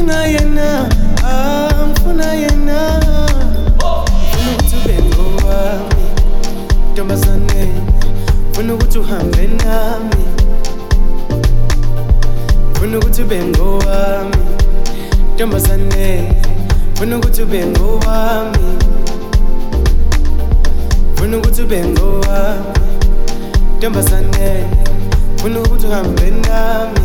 inkinga yena angifuna yena ngifuna ukuthi ube ngowami ntombazane ngifuna ukuthi uhambe nami ngifuna ukuthi ube ngowami ntombazane ngifuna ukuthi ube ngowami ngifuna ukuthi ube ngowami ntombazane ngifuna ukuthi uhambe nami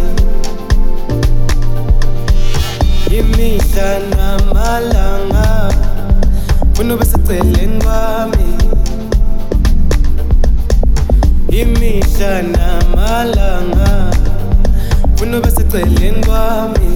imihla namalanga ngifuna ube seceleni kwami imihla namalanga ngifuna ube seceleni kwami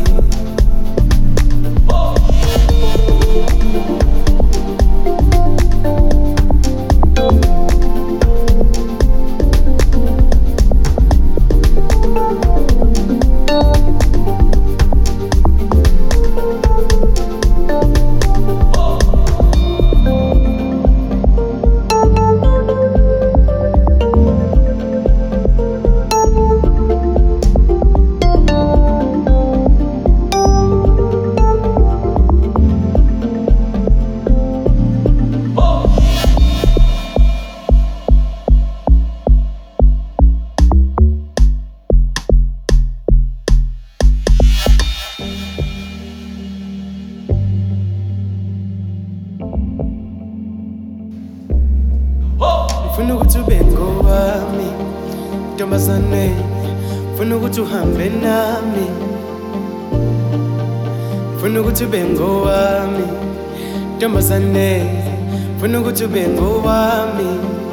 ngifuna ukuthi ube ngowami ntombazane ngifuna ukuthi uhambe nami ngifuna ukuthi ube ngowami ntombazane ngifuna ukuthi ube ngowami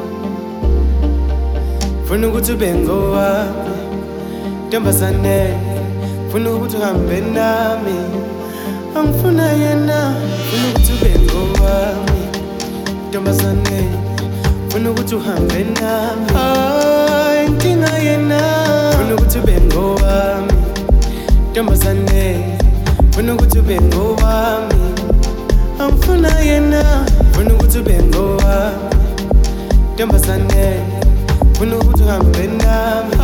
ngifuna ukuthi ube ngowami ntombazane ngifuna ukuthi uhambe nami angifuna yena ngifuna ukuthi ube ngowami ntombazane ngifuna ukuthi uhambe nami inkinga yena ngifuna ukuthi ube ngowami ntombazane ngifuna ukuthi ube ngowami angifuna yena ngifuna ukuthi ube ngowami ntombazane ngifuna ukuthi uhambe nami